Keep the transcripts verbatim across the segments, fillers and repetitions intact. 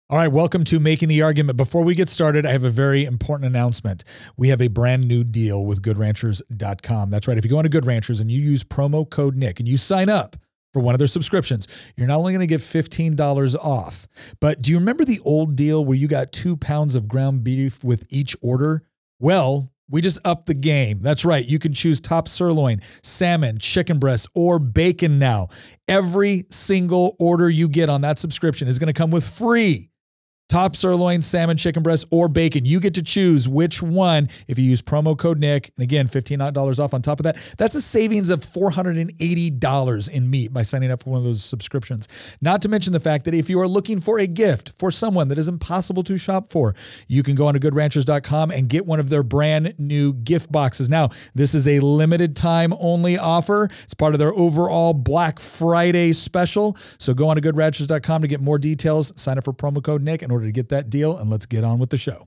All right, welcome to Making the Argument. Before we get started, I have a very important announcement. We have a brand new deal with good ranchers dot com. That's right. If you go on to Good Ranchers and you use promo code Nick and you sign up for one of their subscriptions, you're not only going to get fifteen dollars off, but do you remember the old deal where you got two pounds of ground beef with each order? Well, we just upped the game. That's right. You can choose top sirloin, salmon, chicken breast, or bacon now. Every single order you get on that subscription is going to come with free top sirloin, salmon, chicken breast, or bacon. You get to choose which one if you use promo code Nick. And again, fifteen dollars off on top of that. That's a savings of four hundred eighty dollars in meat by signing up for one of those subscriptions. Not to mention the fact that if you are looking for a gift for someone that is impossible to shop for, you can go on to good ranchers dot com and get one of their brand new gift boxes. Now, this is a limited time only offer. It's part of their overall Black Friday special. So go on to good ranchers dot com to get more details. Sign up for promo code Nick in order to get that deal, and let's get on with the show.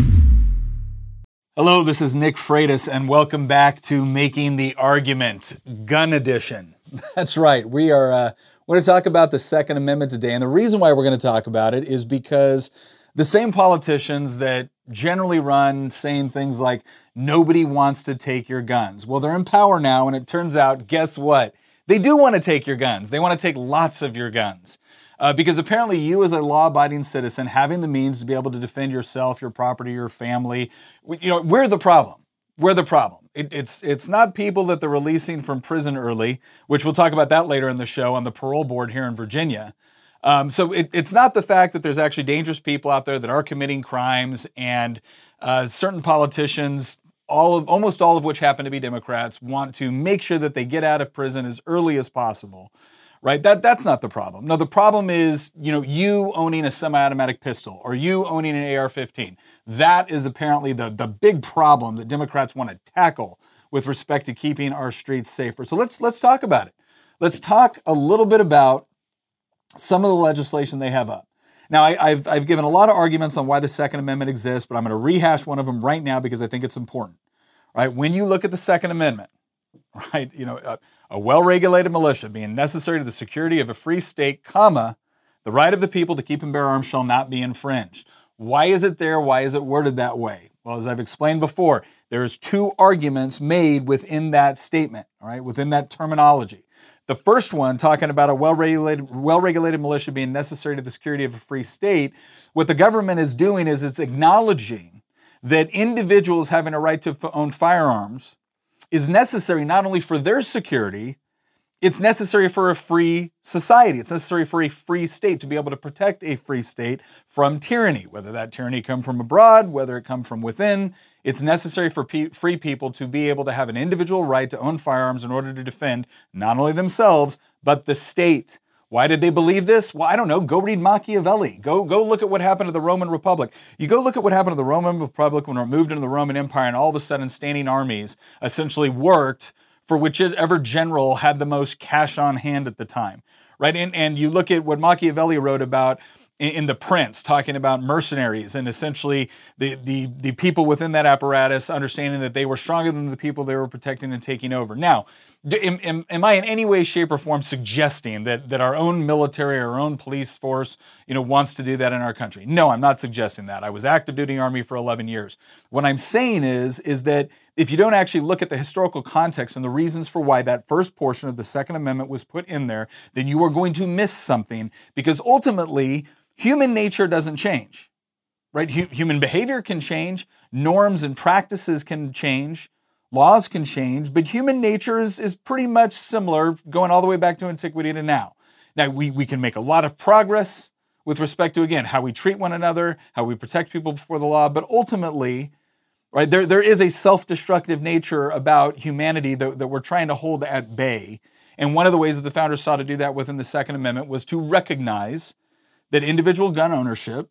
Hello, this is Nick Freitas, and welcome back to Making the Argument, Gun Edition. That's right. We are uh, we're going to talk about the Second Amendment today, and the reason why we're going to talk about it is because the same politicians that generally run saying things like, nobody wants to take your guns. Well, they're in power now, and it turns out, guess what? They do want to take your guns. They want to take lots of your guns. Uh, because apparently you as a law-abiding citizen having the means to be able to defend yourself, your property, your family, you know, we're the problem. We're the problem. It, it's it's not people that they're releasing from prison early, which we'll talk about that later in the show on the parole board here in Virginia. Um, so it, it's not the fact that there's actually dangerous people out there that are committing crimes, and uh, certain politicians, all of almost all of which happen to be Democrats, want to make sure that they get out of prison as early as possible. Right? That that's not the problem. No, the problem is, you know, you owning a semi-automatic pistol or you owning an A R fifteen. That is apparently the, the big problem that Democrats want to tackle with respect to keeping our streets safer. So let's let's talk about it. Let's talk a little bit about some of the legislation they have up. Now, I, I've I've given a lot of arguments on why the Second Amendment exists, but I'm going to rehash one of them right now because I think it's important. Right? When you look at the Second Amendment, right, you know, a, a well-regulated militia being necessary to the security of a free state, comma, the right of the people to keep and bear arms shall not be infringed. Why is it there? Why is it worded that way? Well, as I've explained before, there's two arguments made within that statement, all right, within that terminology. The first one, talking about a well-regulated, well-regulated militia being necessary to the security of a free state, what the government is doing is it's acknowledging that individuals having a right to own firearms is necessary not only for their security, it's necessary for a free society. It's necessary for a free state to be able to protect a free state from tyranny, whether that tyranny come from abroad, whether it come from within. It's necessary for pe- free people to be able to have an individual right to own firearms in order to defend not only themselves, but the state. Why did they believe this? Well, I don't know. Go read Machiavelli. Go, go look at what happened to the Roman Republic. You go look at what happened to the Roman Republic when it moved into the Roman Empire, and all of a sudden standing armies essentially worked for whichever general had the most cash on hand at the time, right? And, and you look at what Machiavelli wrote about in, in The Prince, talking about mercenaries and essentially the, the, the people within that apparatus understanding that they were stronger than the people they were protecting and taking over. Now, Am, am, am I in any way, shape, or form suggesting that, that our own military, our own police force, you know, wants to do that in our country? No, I'm not suggesting that. I was active duty Army for eleven years. What I'm saying is, is that if you don't actually look at the historical context and the reasons for why that first portion of the Second Amendment was put in there, then you are going to miss something, because ultimately, human nature doesn't change, right? H- human behavior can change, norms and practices can change, laws can change, but human nature is, is pretty much similar, going all the way back to antiquity to now. Now, we, we can make a lot of progress with respect to, again, how we treat one another, how we protect people before the law, but ultimately, right, there, there is a self-destructive nature about humanity that, that we're trying to hold at bay. And one of the ways that the founders sought to do that within the Second Amendment was to recognize that individual gun ownership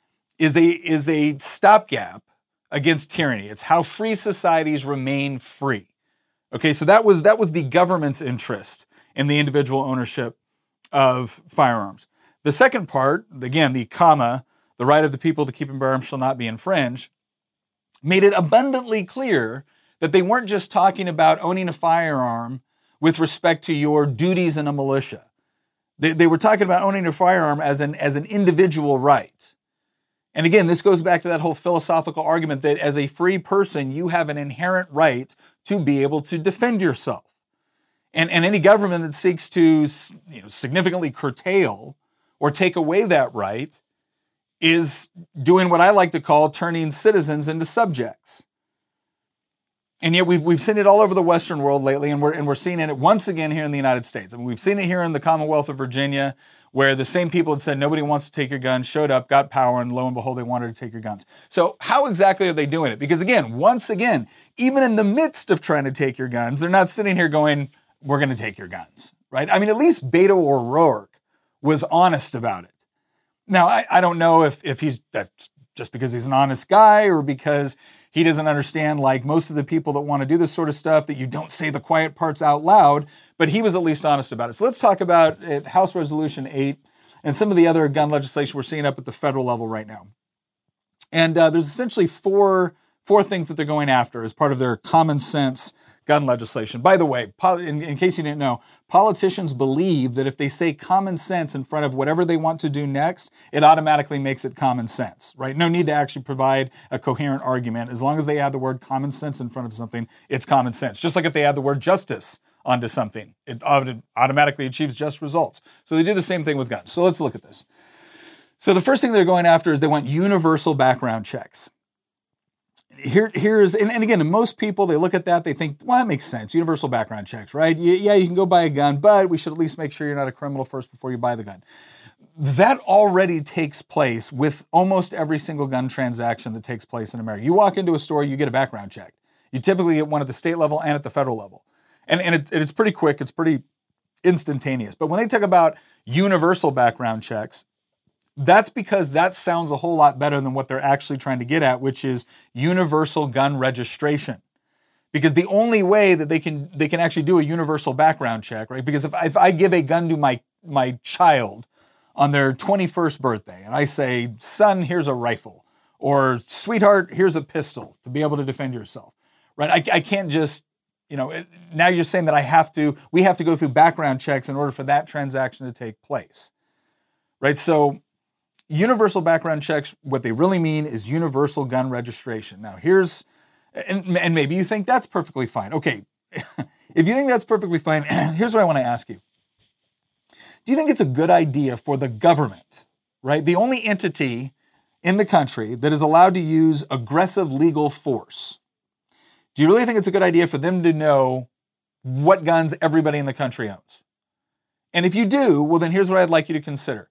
is a, is a stopgap against tyranny. It's how free societies remain free. Okay, so that was that was the government's interest in the individual ownership of firearms. The second part, again, the comma, the right of the people to keep and bear arms shall not be infringed, made it abundantly clear that they weren't just talking about owning a firearm with respect to your duties in a militia. They, they were talking about owning a firearm as an, as an individual right. And again, this goes back to that whole philosophical argument that as a free person, you have an inherent right to be able to defend yourself. And, and any government that seeks to, you know, significantly curtail or take away that right is doing what I like to call turning citizens into subjects. And yet we've, we've seen it all over the Western world lately, and we're, and we're seeing it once again here in the United States. I mean, we've seen it here in the Commonwealth of Virginia, where the same people that said nobody wants to take your guns showed up, got power, and lo and behold, they wanted to take your guns. So how exactly are they doing it? Because again, once again, even in the midst of trying to take your guns, they're not sitting here going, we're going to take your guns, right? I mean, at least Beto O'Rourke was honest about it. Now, I, I don't know if, if he's that's just because he's an honest guy or because he doesn't understand, like most of the people that want to do this sort of stuff, that you don't say the quiet parts out loud, but he was at least honest about it. So let's talk about it, House Resolution eight and some of the other gun legislation we're seeing up at the federal level right now. And uh, there's essentially four, four things that they're going after as part of their common sense gun legislation. By the way, in, in case you didn't know, politicians believe that if they say common sense in front of whatever they want to do next, it automatically makes it common sense, right? No need to actually provide a coherent argument. As long as they add the word common sense in front of something, it's common sense. Just like if they add the word justice onto something, it automatically achieves just results. So they do the same thing with guns. So let's look at this. So the first thing they're going after is they want universal background checks. Here, here's, and, and again, most people, they look at that, they think, well, that makes sense. Universal background checks, right? Yeah, you can go buy a gun, but we should at least make sure you're not a criminal first before you buy the gun. That already takes place with almost every single gun transaction that takes place in America. You walk into a store, you get a background check. You typically get one at the state level and at the federal level. And, and it's, it's pretty quick, it's pretty instantaneous. But when they talk about universal background checks, that's because that sounds a whole lot better than what they're actually trying to get at, which is universal gun registration. Because the only way that they can they can actually do a universal background check, right? Because if, if I give a gun to my, my child on their twenty-first birthday and I say, son, here's a rifle, or sweetheart, here's a pistol to be able to defend yourself, right? I, I can't just, you know, it, now you're saying that I have to, we have to go through background checks in order for that transaction to take place, right? So universal background checks, what they really mean is universal gun registration. Now here's, and, and maybe you think that's perfectly fine. Okay, if you think that's perfectly fine, here's what I want to ask you. Do you think it's a good idea for the government, right? The only entity in the country that is allowed to use aggressive legal force. Do you really think it's a good idea for them to know what guns everybody in the country owns? And if you do, well, then here's what I'd like you to consider.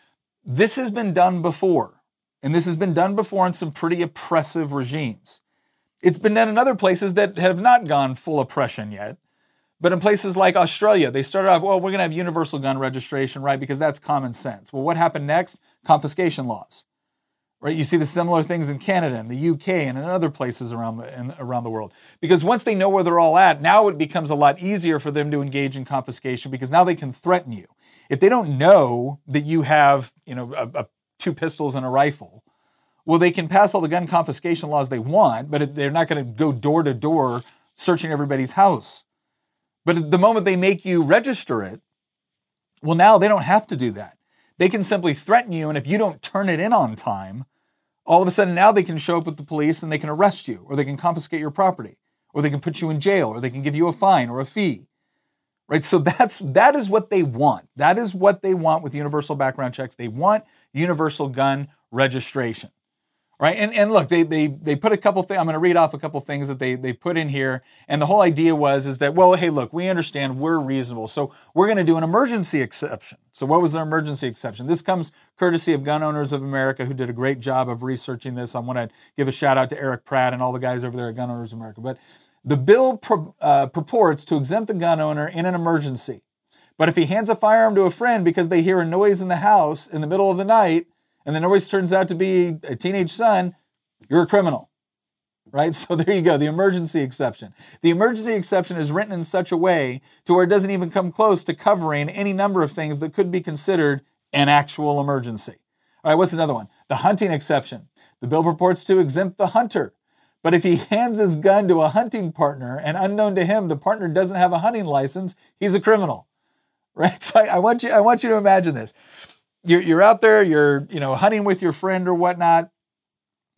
This has been done before, and this has been done before in some pretty oppressive regimes. It's been done in other places that have not gone full oppression yet, but in places like Australia, they started off, well, we're going to have universal gun registration, right, because that's common sense. Well, what happened next? Confiscation laws, right? You see the similar things in Canada and the U K and in other places around the, in, around the world. Because once they know where they're all at, now it becomes a lot easier for them to engage in confiscation because now they can threaten you. If they don't know that you have, you know, a, a, two pistols and a rifle, well, they can pass all the gun confiscation laws they want, but they're not going to go door to door searching everybody's house. But the moment they make you register it, well, now they don't have to do that. They can simply threaten you, and if you don't turn it in on time, all of a sudden now they can show up with the police and they can arrest you, or they can confiscate your property, or they can put you in jail, or they can give you a fine or a fee. Right, so that's that is what they want. That is what they want with universal background checks. They want universal gun registration. Right, and and look, they they they put a couple things. I'm going to read off a couple things that they they put in here. And the whole idea was is that, well, hey, look, we understand we're reasonable, so we're going to do an emergency exception. So what was their emergency exception? This comes courtesy of Gun Owners of America, who did a great job of researching this. I want to give a shout out to Eric Pratt and all the guys over there at Gun Owners of America. But the bill pro, uh, purports to exempt the gun owner in an emergency. But if he hands a firearm to a friend because they hear a noise in the house in the middle of the night, and the noise turns out to be a teenage son, you're a criminal, right? So there you go, the emergency exception. The emergency exception is written in such a way to where it doesn't even come close to covering any number of things that could be considered an actual emergency. All right, what's another one? The hunting exception. The bill purports to exempt the hunter. But if he hands his gun to a hunting partner and unknown to him, the partner doesn't have a hunting license, he's a criminal, right? So I, I want you, I want you to imagine this. You're, you're out there, you're, you know, hunting with your friend or whatnot.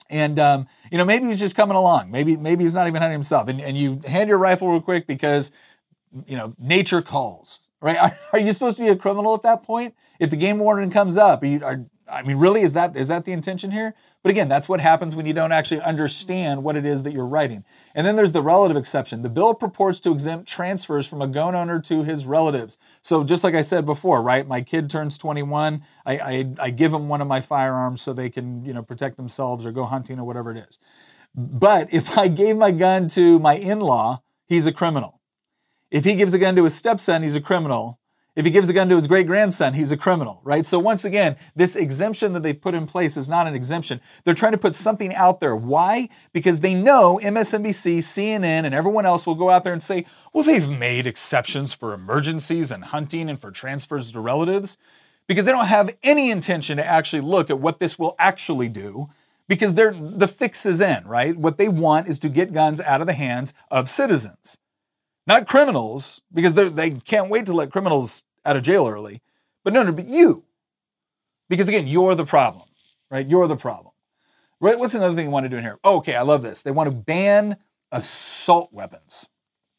And, um, you know, maybe he's just coming along. Maybe maybe he's not even hunting himself. And, and you hand your rifle real quick because, you know, nature calls, right? Are, are you supposed to be a criminal at that point? If the game warden comes up, are you, are, I mean, really, is that is that the intention here? But again, that's what happens when you don't actually understand what it is that you're writing. And then there's the relative exception. The bill purports to exempt transfers from a gun owner to his relatives. So just like I said before, right? My kid turns twenty-one. I, I, I give him one of my firearms so they can, you know, protect themselves or go hunting or whatever it is. But if I gave my gun to my in-law, he's a criminal. If he gives a gun to his stepson, he's a criminal. If he gives a gun to his great-grandson, he's a criminal, right? So once again, this exemption that they've put in place is not an exemption. They're trying to put something out there. Why? Because they know M S N B C, C N N, and everyone else will go out there and say, well, they've made exceptions for emergencies and hunting and for transfers to relatives, because they don't have any intention to actually look at what this will actually do, because they're, the fix is in, right? What they want is to get guns out of the hands of citizens, not criminals, because they can't wait to let criminals out of jail early. But no, no, but you. Because again, you're the problem, right? You're the problem. Right? What's another thing you want to do in here? Oh, okay, I love this. They want to ban assault weapons.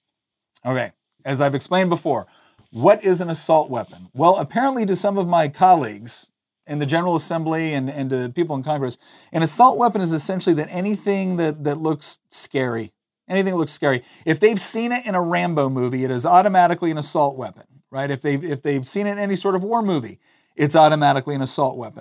Okay, as I've explained before, what is an assault weapon? Well, apparently to some of my colleagues in the General Assembly and, and to people in Congress, an assault weapon is essentially that anything that, that looks scary. Anything that looks scary. If they've seen it in a Rambo movie, it is automatically an assault weapon, right? If they've, if they've seen it in any sort of war movie, it's automatically an assault weapon.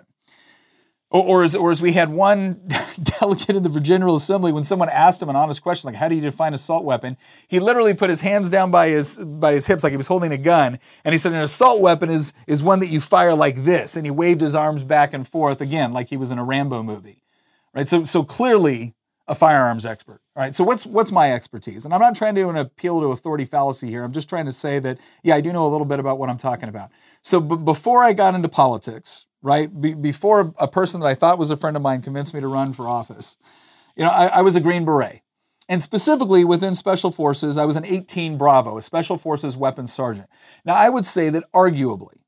Or, or, as, or as we had one delegate in the General Assembly, when someone asked him an honest question, like, how do you define assault weapon? He literally put his hands down by his, by his hips like he was holding a gun. And he said, an assault weapon is, is one that you fire like this. And he waved his arms back and forth again, like he was in a Rambo movie, right? So, so clearly, a firearms expert. All right, so what's what's my expertise? And I'm not trying to appeal to authority fallacy here. I'm just trying to say that, yeah, I do know a little bit about what I'm talking about. So b- before I got into politics, right, be- before a person that I thought was a friend of mine convinced me to run for office, you know, I, I was a Green Beret. And specifically within Special Forces, I was an eighteen Bravo, a Special Forces weapons sergeant. Now, I would say that arguably,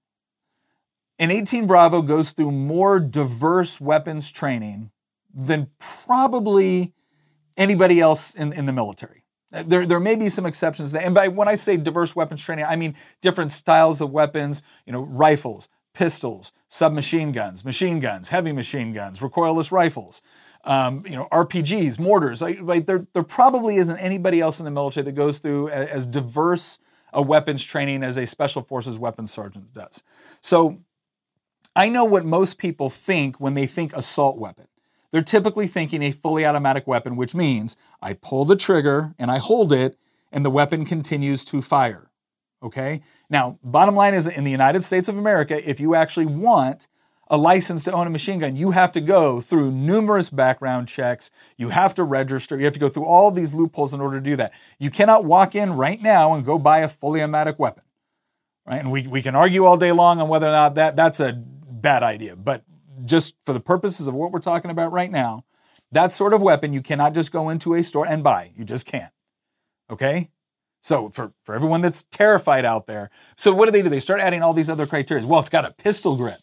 an eighteen Bravo goes through more diverse weapons training than probably anybody else in, in the military. There, there may be some exceptions. And by when I say diverse weapons training, I mean different styles of weapons, you know, rifles, pistols, submachine guns, machine guns, heavy machine guns, recoilless rifles, um, you know, R P Gs, mortars. Like, like there, there probably isn't anybody else in the military that goes through as, as diverse a weapons training as a Special Forces weapons sergeant does. So I know what most people think when they think assault weapon. They're typically thinking a fully automatic weapon, which means I pull the trigger and I hold it and the weapon continues to fire, okay? Now, bottom line is that in the United States of America, if you actually want a license to own a machine gun, you have to go through numerous background checks. You have to register. You have to go through all these loopholes in order to do that. You cannot walk in right now and go buy a fully automatic weapon, right? And we, we can argue all day long on whether or not that, that's a bad idea, but just for the purposes of what we're talking about right now, that sort of weapon you cannot just go into a store and buy. You just can't. Okay? So for, for everyone that's terrified out there, so what do they do? They start adding all these other criteria. Well, it's got a pistol grip.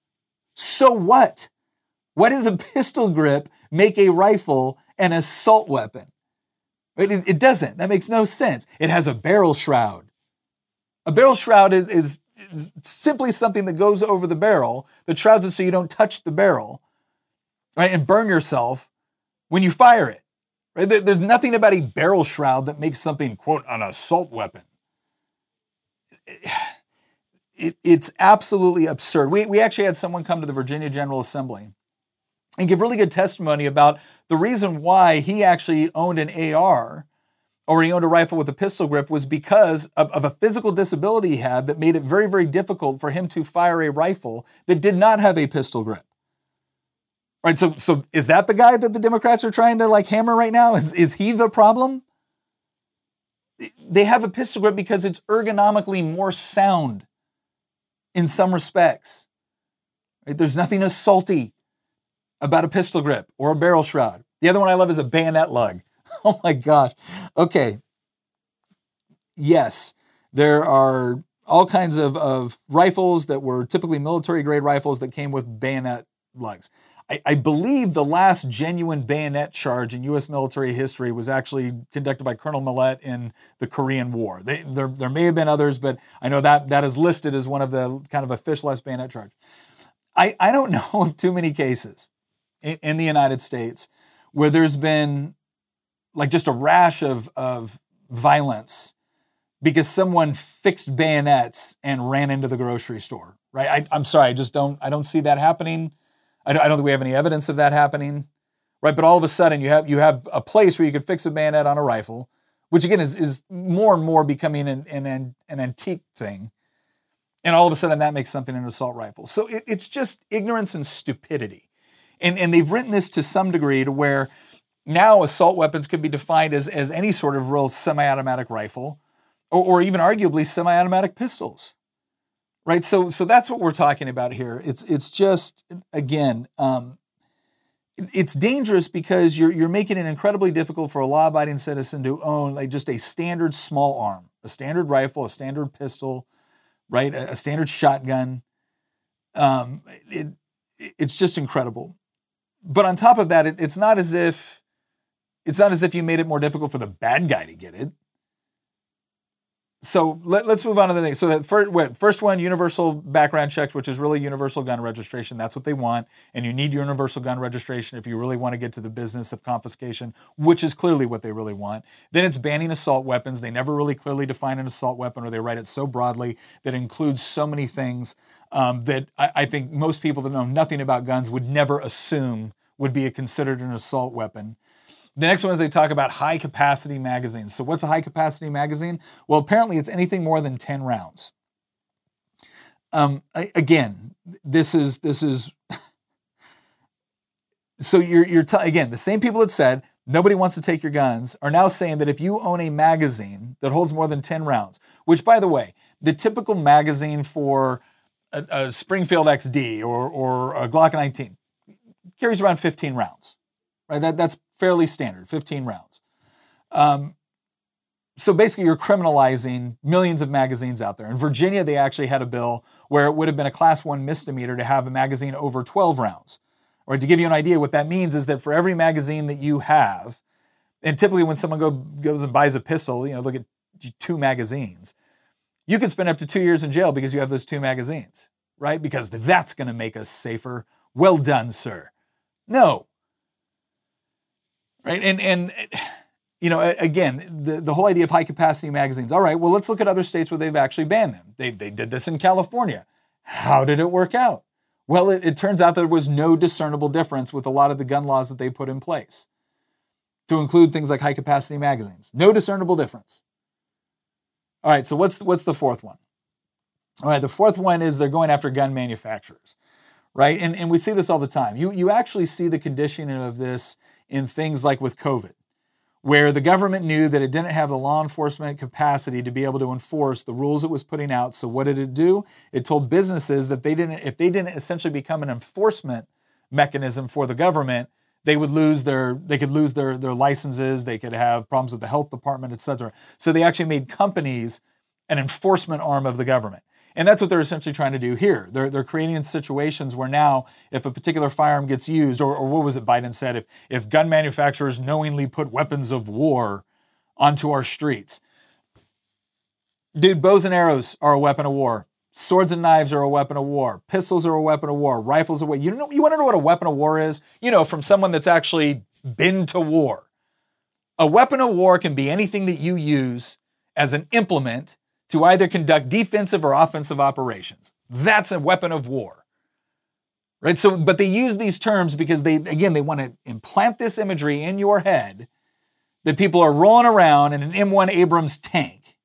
So what? What does a pistol grip make a rifle an assault weapon? It, it, it doesn't. That makes no sense. It has a barrel shroud. A barrel shroud is, is simply something that goes over the barrel that shrouds it so you don't touch the barrel, right, and burn yourself when you fire it. Right? There's nothing about a barrel shroud that makes something, quote, an assault weapon. It, it, it's absolutely absurd. We, we actually had someone come to the Virginia General Assembly and give really good testimony about the reason why he actually owned an A R or he owned a rifle with a pistol grip was because of, of a physical disability he had that made it very, very difficult for him to fire a rifle that did not have a pistol grip. Right, so so is that the guy that the Democrats are trying to like hammer right now? Is, is he the problem? They have a pistol grip because it's ergonomically more sound in some respects. Right? There's nothing assaulty about a pistol grip or a barrel shroud. The other one I love is a bayonet lug. Oh my gosh. Okay. Yes, there are all kinds of, of rifles that were typically military grade rifles that came with bayonet lugs. I, I believe the last genuine bayonet charge in U S military history was actually conducted by Colonel Millett in the Korean War. They, there, there may have been others, but I know that that is listed as one of the kind of officialized bayonet charge. I, I don't know of too many cases in, in the United States where there's been like just a rash of, of violence because someone fixed bayonets and ran into the grocery store, right? I, I'm sorry, I just don't, I don't see that happening. I don't, I don't think we have any evidence of that happening, right? But all of a sudden you have, you have a place where you could fix a bayonet on a rifle, which again is, is more and more becoming an, an, an antique thing. And all of a sudden that makes something an assault rifle. So it, it's just ignorance and stupidity. And, and they've written this to some degree to where now assault weapons could be defined as, as any sort of real semi-automatic rifle or, or even arguably semi-automatic pistols, right? So, so that's what we're talking about here. It's, it's just, again, um, it's dangerous because you're, you're making it incredibly difficult for a law-abiding citizen to own like just a standard small arm, a standard rifle, a standard pistol, right? A, a standard shotgun. Um, it, it's just incredible. But on top of that, it, it's not as if it's not as if you made it more difficult for the bad guy to get it. So let, let's move on to the thing. So that first, what, first one, universal background checks, which is really universal gun registration. That's what they want. And you need universal gun registration if you really want to get to the business of confiscation, which is clearly what they really want. Then it's banning assault weapons. They never really clearly define an assault weapon, or they write it so broadly that it includes so many things um, that I, I think most people that know nothing about guns would never assume would be considered an assault weapon. The next one is they talk about high capacity magazines. So what's a high capacity magazine? Well, apparently it's anything more than ten rounds. Um, I, again, this is, this is, so you're, you're t- again, the same people that said nobody wants to take your guns are now saying that if you own a magazine that holds more than ten rounds, which by the way, the typical magazine for a, a Springfield X D or, or a Glock nineteen carries around fifteen rounds, right? That, that's fairly standard, fifteen rounds. Um, so basically you're criminalizing millions of magazines out there. In Virginia, they actually had a bill where it would have been a class one misdemeanor to have a magazine over twelve rounds. Or to give you an idea, what that means is that for every magazine that you have, and typically when someone go, goes and buys a pistol, you know, look at two magazines, you can spend up to two years in jail because you have those two magazines, right? Because that's going to make us safer. Well done, sir. No. Right. And, and, you know, again, the, the whole idea of high capacity magazines. All right, well, let's look at other states where they've actually banned them. They, they did this in California. How did it work out? Well, it, it turns out there was no discernible difference with a lot of the gun laws that they put in place to include things like high capacity magazines. No discernible difference. All right. So what's, what's the fourth one? All right. The fourth one is they're going after gun manufacturers, right? And, and we see this all the time. You, you actually see the conditioning of this in things like with COVID, where the government knew that it didn't have the law enforcement capacity to be able to enforce the rules it was putting out. So what did it do? It told businesses that they didn't, if they didn't essentially become an enforcement mechanism for the government, they would lose their, they could lose their, their licenses, they could have problems with the health department, et cetera. So they actually made companies an enforcement arm of the government. And that's what they're essentially trying to do here. They're, they're creating situations where now if a particular firearm gets used, or, or what was it Biden said, if, if gun manufacturers knowingly put weapons of war onto our streets. Dude, bows and arrows are a weapon of war. Swords and knives are a weapon of war. Pistols are a weapon of war. Rifles are a weapon. You know, you want to know what a weapon of war is? You know, from someone that's actually been to war. A weapon of war can be anything that you use as an implement to either conduct defensive or offensive operations. That's a weapon of war, right? So, but they use these terms because they, again, they want to implant this imagery in your head that people are rolling around in an M one Abrams tank.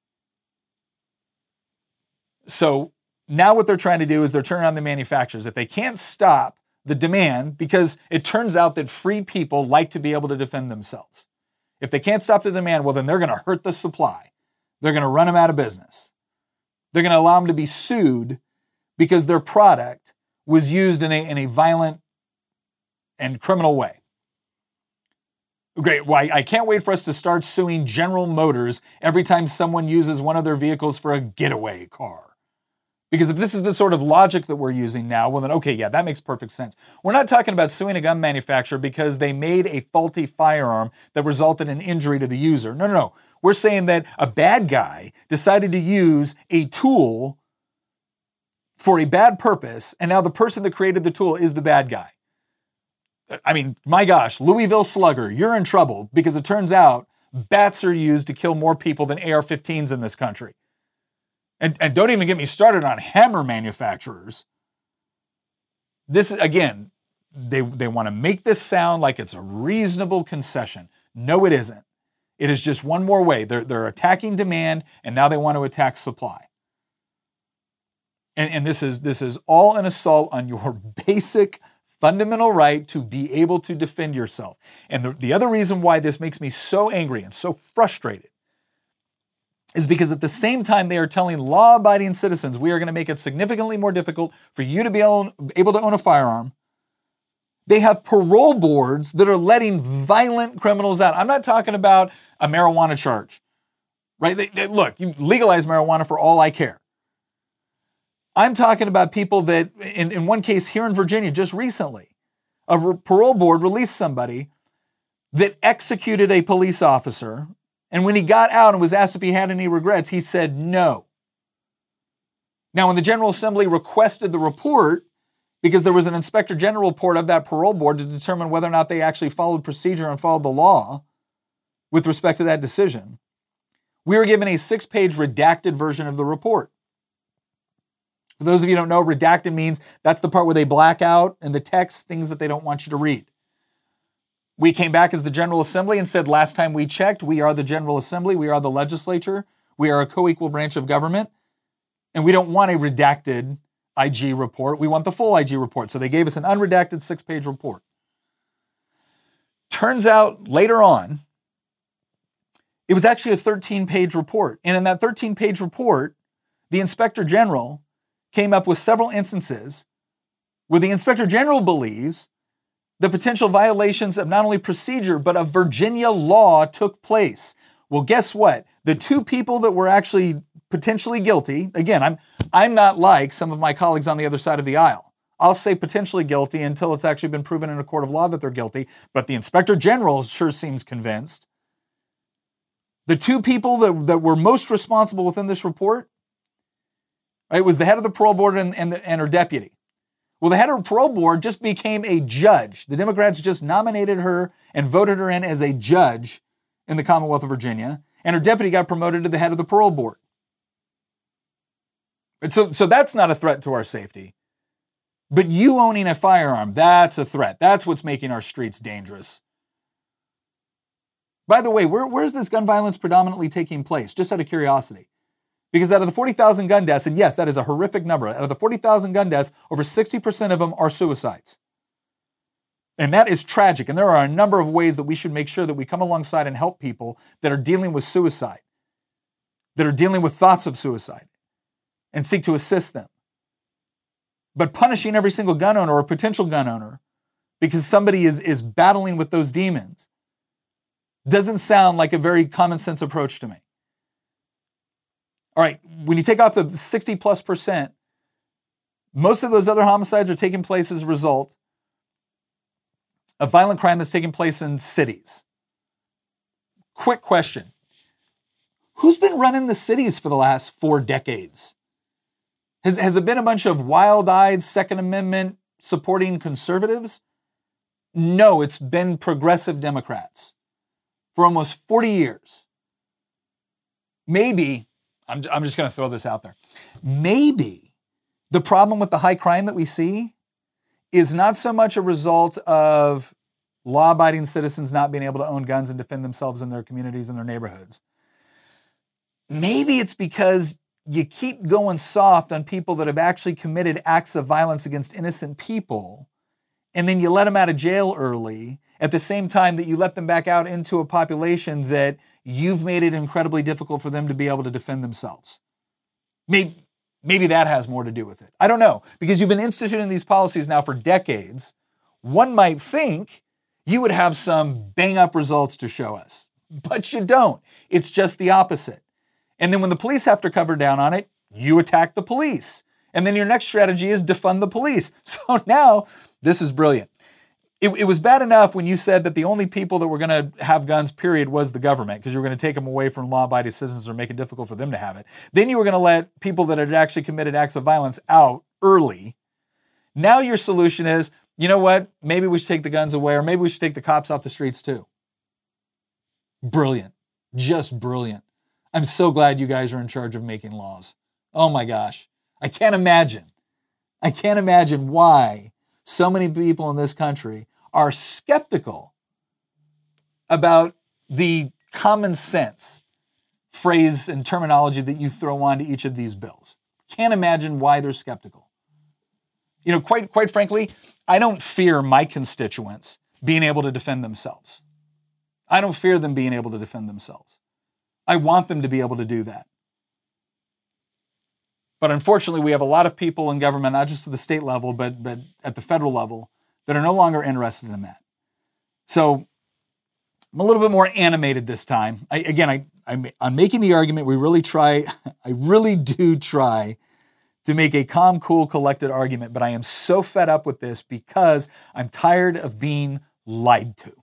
So now what they're trying to do is they're turning on the manufacturers. If they can't stop the demand, because it turns out that free people like to be able to defend themselves. If they can't stop the demand, well, then they're going to hurt the supply. They're going to run them out of business. They're going to allow them to be sued because their product was used in a, in a violent and criminal way. Great. Well, I can't wait for us to start suing General Motors every time someone uses one of their vehicles for a getaway car. Because if this is the sort of logic that we're using now, well then, okay, yeah, that makes perfect sense. We're not talking about suing a gun manufacturer because they made a faulty firearm that resulted in injury to the user. No, no, no. We're saying that a bad guy decided to use a tool for a bad purpose, and now the person that created the tool is the bad guy. I mean, my gosh, Louisville Slugger, you're in trouble because it turns out bats are used to kill more people than A R fifteens in this country. And, and don't even get me started on hammer manufacturers. This, again, they, they want to make this sound like it's a reasonable concession. No, it isn't. It is just one more way. They're, they're attacking demand, and now they want to attack supply. And, and this is, this is all an assault on your basic fundamental right to be able to defend yourself. And the, the other reason why this makes me so angry and so frustrated is because at the same time they are telling law-abiding citizens, we are going to make it significantly more difficult for you to be able, able to own a firearm. They have parole boards that are letting violent criminals out. I'm not talking about a marijuana charge, right? They, they, look, you legalize marijuana for all I care. I'm talking about people that, in, in one case here in Virginia, just recently, a re- parole board released somebody that executed a police officer. And when he got out and was asked if he had any regrets, he said no. Now, when the General Assembly requested the report, because there was an Inspector General report of that parole board to determine whether or not they actually followed procedure and followed the law with respect to that decision, we were given a six-page redacted version of the report. For those of you who don't know, redacted means that's the part where they black out in the text things that they don't want you to read. We came back as the General Assembly and said, last time we checked, we are the General Assembly, we are the legislature, we are a co-equal branch of government, and we don't want a redacted I G report, we want the full I G report. So they gave us an unredacted six-page report. Turns out later on, it was actually a thirteen-page report. And in that thirteen-page report, the Inspector General came up with several instances where the Inspector General believes the potential violations of not only procedure, but of Virginia law took place. Well, guess what? The two people that were actually potentially guilty, again, I'm, I'm not like some of my colleagues on the other side of the aisle. I'll say potentially guilty until it's actually been proven in a court of law that they're guilty, but the Inspector General sure seems convinced. The two people that, that were most responsible within this report, right, was the head of the parole board and, and, the, and her deputy. Well, the head of the parole board just became a judge. The Democrats just nominated her and voted her in as a judge in the Commonwealth of Virginia, and her deputy got promoted to the head of the parole board. And so, so that's not a threat to our safety. But you owning a firearm, that's a threat. That's what's making our streets dangerous. By the way, where, where's this gun violence predominantly taking place? Just out of curiosity. Because out of the forty thousand gun deaths, and yes, that is a horrific number, out of the forty thousand gun deaths, over sixty percent of them are suicides. And that is tragic. And there are a number of ways that we should make sure that we come alongside and help people that are dealing with suicide, that are dealing with thoughts of suicide, and seek to assist them. But punishing every single gun owner or potential gun owner because somebody is, is battling with those demons doesn't sound like a very common sense approach to me. All right, when you take off the sixty plus percent, most of those other homicides are taking place as a result of violent crime that's taking place in cities. Quick question. Who's been running the cities for the last four decades? Has, has it been a bunch of wild-eyed Second Amendment supporting conservatives? No, it's been progressive Democrats for almost forty years. Maybe, I'm, I'm just going to throw this out there. Maybe the problem with the high crime that we see is not so much a result of law-abiding citizens not being able to own guns and defend themselves in their communities and their neighborhoods. Maybe it's because you keep going soft on people that have actually committed acts of violence against innocent people, and then you let them out of jail early at the same time that you let them back out into a population that you've made it incredibly difficult for them to be able to defend themselves. Maybe, maybe that has more to do with it. I don't know, because you've been instituting these policies now for decades. One might think you would have some bang-up results to show us, but you don't. It's just the opposite. And then when the police have to cover down on it, you attack the police. And then your next strategy is defund the police. So now, this is brilliant. It, it was bad enough when you said that the only people that were going to have guns, period, was the government, because you were going to take them away from law-abiding citizens or make it difficult for them to have it. Then you were going to let people that had actually committed acts of violence out early. Now your solution is, you know what? Maybe we should take the guns away, or maybe we should take the cops off the streets too. Brilliant. Just brilliant. I'm so glad you guys are in charge of making laws. Oh my gosh. I can't imagine. I can't imagine why so many people in this country are skeptical about the common sense phrase and terminology that you throw onto each of these bills. Can't imagine why they're skeptical. You know, quite, quite frankly, I don't fear my constituents being able to defend themselves. I don't fear them being able to defend themselves. I want them to be able to do that. But unfortunately, we have a lot of people in government, not just at the state level, but, but at the federal level, that are no longer interested in that. So I'm a little bit more animated this time. I, again, I, I'm, I'm making the argument. We really try, I really do try to make a calm, cool, collected argument, but I am so fed up with this because I'm tired of being lied to.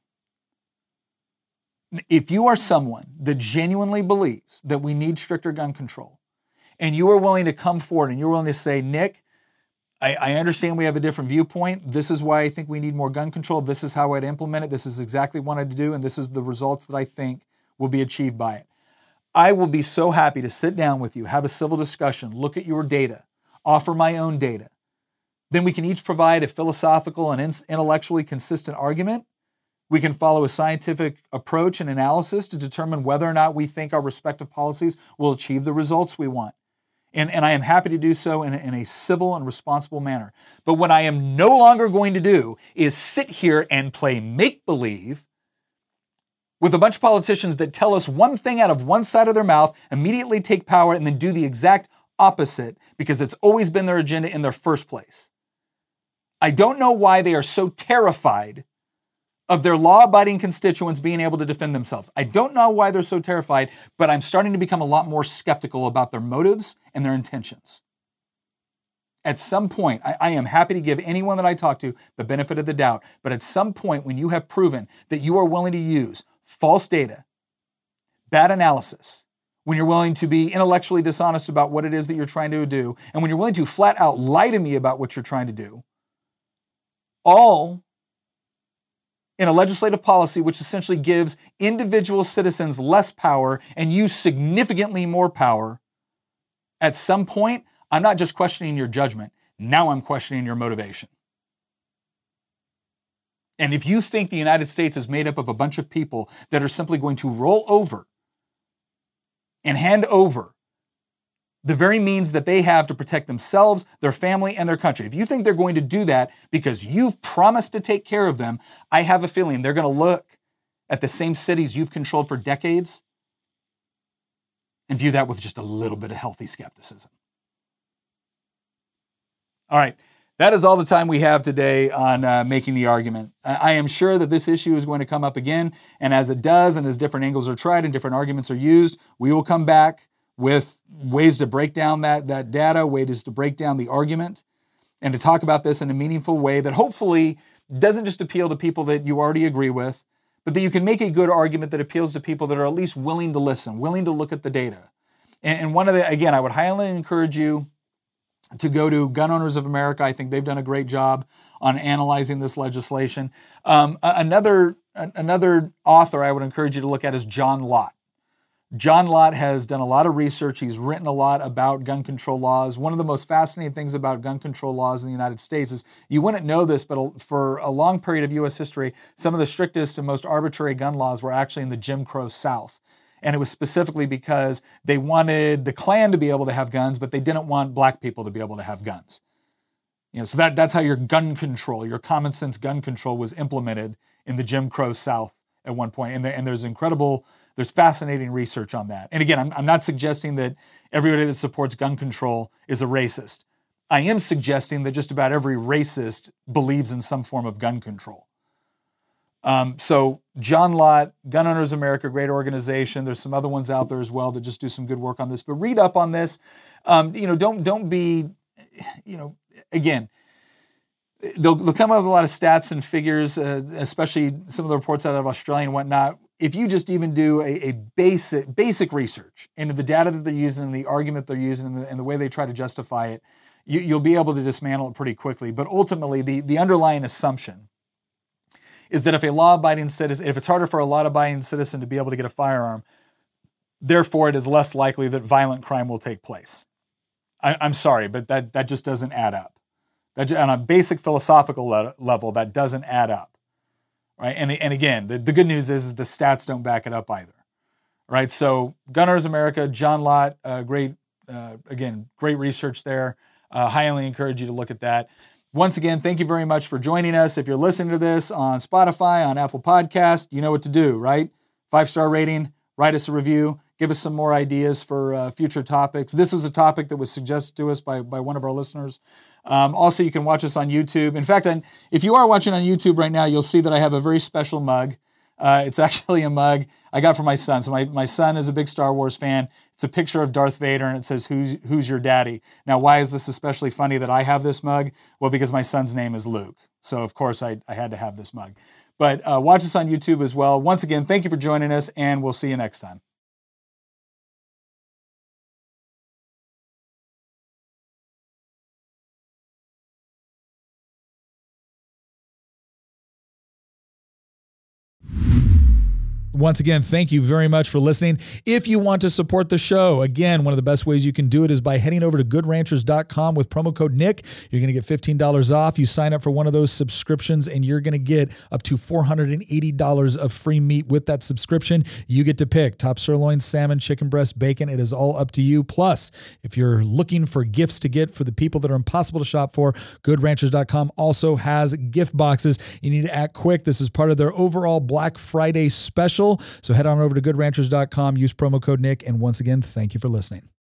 If you are someone that genuinely believes that we need stricter gun control, and you are willing to come forward and you're willing to say, Nick, I, I understand we have a different viewpoint. This is why I think we need more gun control. This is how I'd implement it. This is exactly what I'd do, and this is the results that I think will be achieved by it. I will be so happy to sit down with you, have a civil discussion, look at your data, offer my own data. Then we can each provide a philosophical and intellectually consistent argument. We can follow a scientific approach and analysis to determine whether or not we think our respective policies will achieve the results we want. And, and I am happy to do so in a, in a civil and responsible manner. But what I am no longer going to do is sit here and play make-believe with a bunch of politicians that tell us one thing out of one side of their mouth, immediately take power, and then do the exact opposite because it's always been their agenda in their first place. I don't know why they are so terrified of their law-abiding constituents being able to defend themselves. I don't know why they're so terrified, but I'm starting to become a lot more skeptical about their motives and their intentions. At some point, I, I am happy to give anyone that I talk to the benefit of the doubt, but at some point when you have proven that you are willing to use false data, bad analysis, when you're willing to be intellectually dishonest about what it is that you're trying to do, and when you're willing to flat out lie to me about what you're trying to do, all in a legislative policy which essentially gives individual citizens less power and you significantly more power, at some point, I'm not just questioning your judgment, now I'm questioning your motivation. And if you think the United States is made up of a bunch of people that are simply going to roll over and hand over the very means that they have to protect themselves, their family, and their country. If you think they're going to do that because you've promised to take care of them, I have a feeling they're going to look at the same cities you've controlled for decades and view that with just a little bit of healthy skepticism. All right, that is all the time we have today on uh, making the argument. I am sure that this issue is going to come up again, and as it does, and as different angles are tried and different arguments are used, we will come back with ways to break down that, that data, ways to break down the argument, and to talk about this in a meaningful way that hopefully doesn't just appeal to people that you already agree with, but that you can make a good argument that appeals to people that are at least willing to listen, willing to look at the data. And, and one of the, again, I would highly encourage you to go to Gun Owners of America. I think they've done a great job on analyzing this legislation. Um, another, another author I would encourage you to look at is John Lott. John Lott has done a lot of research. He's written a lot about gun control laws. One of the most fascinating things about gun control laws in the United States is you wouldn't know this, but for a long period of U S history, some of the strictest and most arbitrary gun laws were actually in the Jim Crow South. And it was specifically because they wanted the Klan to be able to have guns, but they didn't want black people to be able to have guns. You know, so that, that's how your gun control, your common sense gun control was implemented in the Jim Crow South at one point. And, there, and there's incredible, there's fascinating research on that. And again, I'm, I'm not suggesting that everybody that supports gun control is a racist. I am suggesting that just about every racist believes in some form of gun control. Um, so John Lott, Gun Owners America, great organization. There's some other ones out there as well that just do some good work on this. But read up on this. Um, you know, don't don't be you know, again, they'll, they'll come up with a lot of stats and figures, uh, especially some of the reports out of Australia and whatnot. If you just even do a, a basic basic research into the data that they're using and the argument they're using and the, and the way they try to justify it, you, you'll be able to dismantle it pretty quickly. But ultimately, the, the underlying assumption is that if a law-abiding citizen, if it's harder for a law-abiding citizen to be able to get a firearm, therefore it is less likely that violent crime will take place. I, I'm sorry, but that, that just doesn't add up. That, on a basic philosophical le- level, that doesn't add up. Right, and and again, the, the good news is, is the stats don't back it up either. Right, so Gun Owners America, John Lott, uh, great, uh, again, great research there. Uh, highly encourage you to look at that. Once again, thank you very much for joining us. If you're listening to this on Spotify, on Apple Podcast, you know what to do, right? Five-star rating, write us a review, give us some more ideas for uh, future topics. This was a topic that was suggested to us by, by one of our listeners. Um, also, you can watch us on YouTube. In fact, I'm, if you are watching on YouTube right now, you'll see that I have a very special mug. Uh, it's actually a mug I got from my son. So my, my son is a big Star Wars fan. It's a picture of Darth Vader, and it says, who's, who's your daddy? Now, why is this especially funny that I have this mug? Well, because my son's name is Luke. So, of course, I, I had to have this mug. But uh, watch us on YouTube as well. Once again, thank you for joining us, and we'll see you next time. Once again, thank you very much for listening. If you want to support the show, again, one of the best ways you can do it is by heading over to good ranchers dot com with promo code Nick. You're going to get fifteen dollars off. You sign up for one of those subscriptions, and you're going to get up to four hundred eighty dollars of free meat with that subscription. You get to pick top sirloin, salmon, chicken breast, bacon. It is all up to you. Plus, if you're looking for gifts to get for the people that are impossible to shop for, good ranchers dot com also has gift boxes. You need to act quick. This is part of their overall Black Friday special. So head on over to good ranchers dot com, use promo code Nick, and once again, thank you for listening.